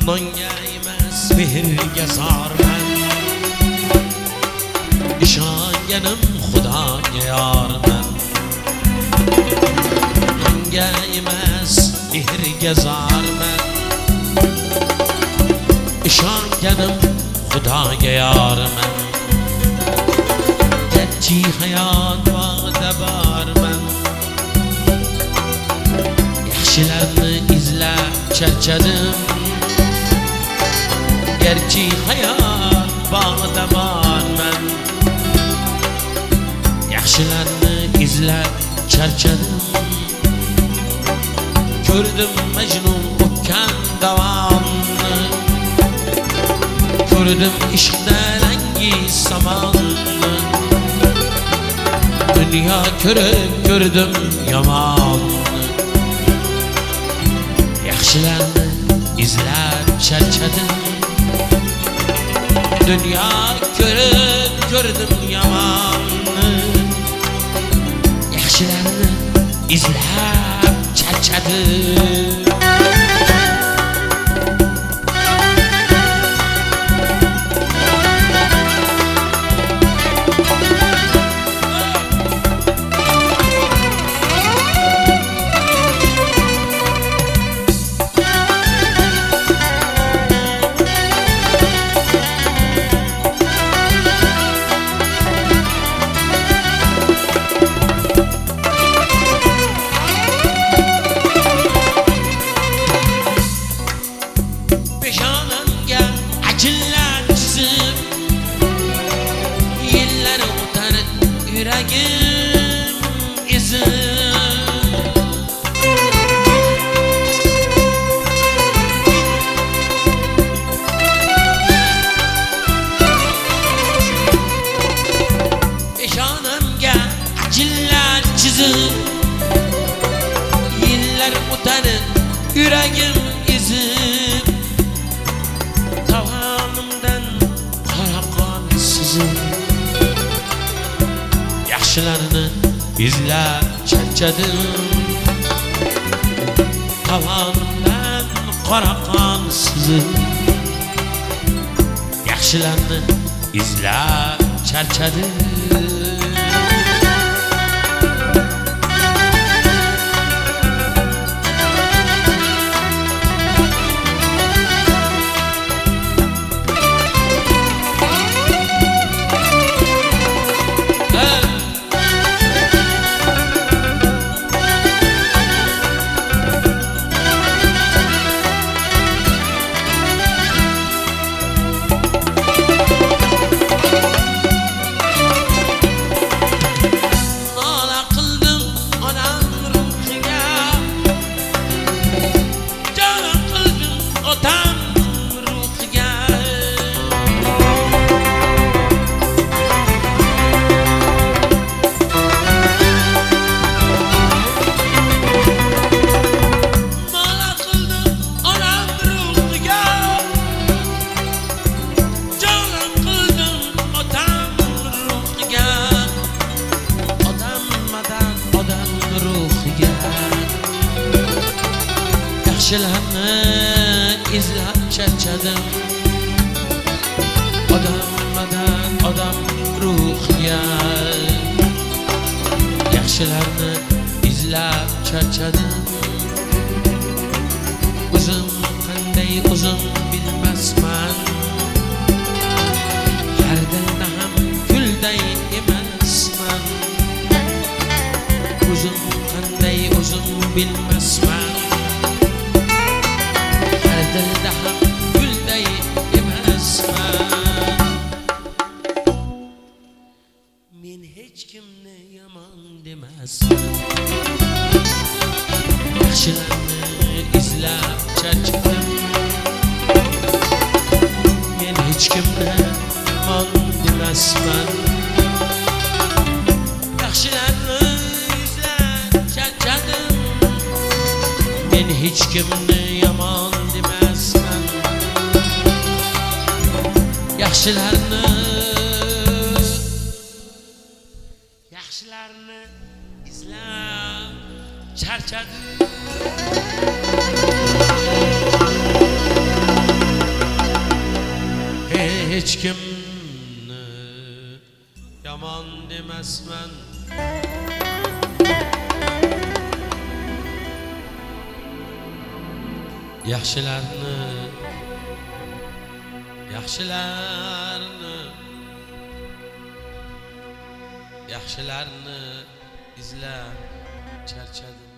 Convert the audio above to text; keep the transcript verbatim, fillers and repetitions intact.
Manga emas mehrga zorman, ishonganim Xudoga yorman. Manga emas mehrga zorman, ishonganim Xudoga yorman. Garchi hayot bog'ida borman, yaxshilarni izlab charchadim. Gerçi hayat bağda borman, yaxshilarni izlab charchadim. Ko'rdim Majnun o'tgan davonni, ko'rdim ishqda rangi samonni. Dunyo ko'rib ko'rdim yomonni, yaxshilarni izlab charchadim. Dünya görüp gördüm yamanı, yaxshilarni izlab charchadim. Yüreğim izi Eşanımga acillar çizip, yıllar utanıp yüreğim izi. Tavanımdan qora qon sizib, yaxshilarni izlab charchadim. Tavanimdan qora qon sizib, yaxshilarni izlab charchadim. Yaxshilarni izlab charchadim. Odammadan odam ruhiga, yaxshilarni izlab charchadim. O'zim qanday o'zim bilmasman, har dilda ham gulday emasman. O'zim qanday o'zim bilmasman, dilda ham gulday emasman. Men hech kimni yomon demasman, yaxshilarni izlab charchadim. Men hech kimni yomon demasman, yaxshilarni izlab charchadim. Men hech kimni yomon demasman, yaxshilarni yaxshilarni izlab charchadim. hech kimni yomon demasman. Yaxshilarni yaxshilarni yaxshilarni izlab charchadim.